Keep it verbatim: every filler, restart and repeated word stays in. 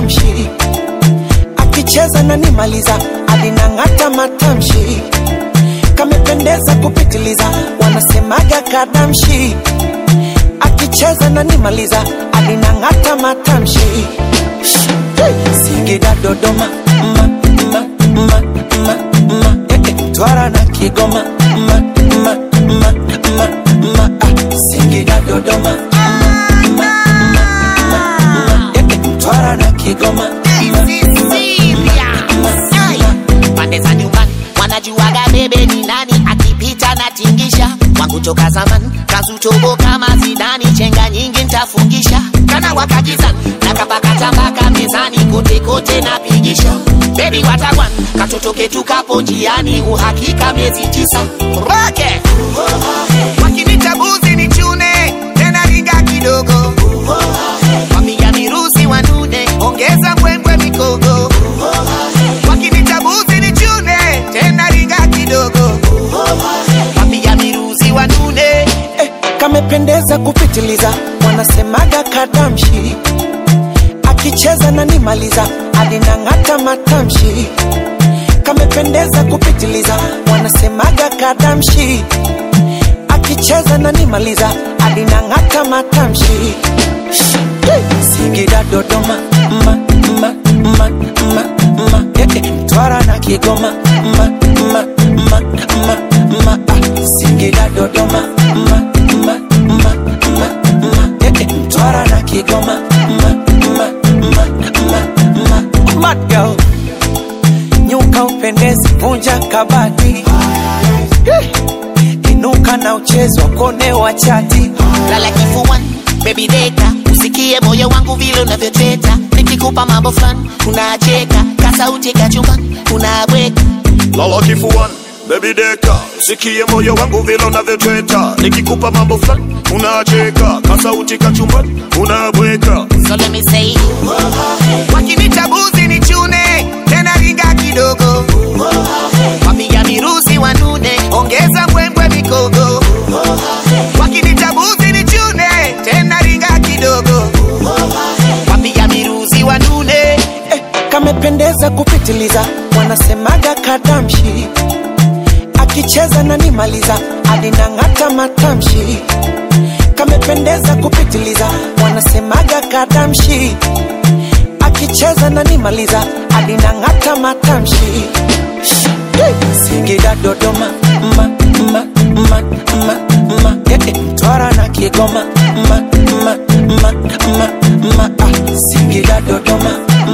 kadamshi, akicheza na nimaliza, alinang'ata matamshi, kamependeza kupitiliza, wanasemaga kadamshi, akicheza na nimaliza, alinang'ata matamshi. Singida Dodoma, ma, ma, ma, ma, ma, eh, eh, Twara na Kigoma, ma, ma, ma, ma, ma, ah, Singida Dodoma, ma, ma, ma, ma, ma, eh, eh, Twara na Kigoma, ma, ma, ma, ma. Pande za nyumbani wanajuaga bebe ni nani, akipita na tingisha, wangu toka zamani kazutobo kama Zidani, chenga nyingi nitafungisha, kana wakajizani na kapakata mpaka mezani, kote kote na pigisha. Baby watagwan katoto ketu kapo njiani, uhakika miezi tisa roke wakinita buzi ni chune, tena ringa kidogo, wapiga mirusi wanude, ongeza mbwembwe mikogo, wakinita buzi ni chune, tena ringa kidogo, wapiga mirusi wanude. Eh, kamependeza kupitiliza, wanasemaga kadamshi, akicheza na nimaliza, alinang'ata matamshi, kamependeza kupitiliza, wanasemaga kadamshi, akicheza na nimaliza, alinang'ata matamshi. Singida Dodoma, ma, ma, ma, ma, ma, eh, eh, Twara na Kigoma, ma, ma, ma, ma, ma, ah, Singida Dodoma, ma, ma, ma, ma, ma, eh, eh, Twara na Kigoma, ma, ma, ma, ma, ma. Mad girl, nyuka upendezi, vunja kabati, inuka na uchezo kone wa chati, lala kifuani, baby deka, usikie moyo wangu vile unavyoteta, nikikupa mambo fulani unacheka, kasauti kachumbani unabweka. Lala kifuani, baby deka, usikie moyo wangu vile unavyoteta, nikikupa mambo fulani unacheka, kasauti kachumbani unabweka. So let me say, wakinita buzi ni chune, tena ringa kidogo, wapiga mirusi wanude, ongeza mbwembwe mikogo, wakinita buzi ni chune, tena ringa kidogo, wapiga mirusi wanude. Eh, kamependeza kupitiliza, wanasemaga kadamshi, akicheza na nimaliza, alinang'ata matamshi, kamependeza kupitiliza, wanasemaga kadamshi, akicheza na nimaliza, alinang'ata matamshi. Singida Dodoma, ma, ma, ma, ma, ma, eh, eh, Twara na Kigoma, ma, ma, ma, ma, ma, ah, Singida Dodoma,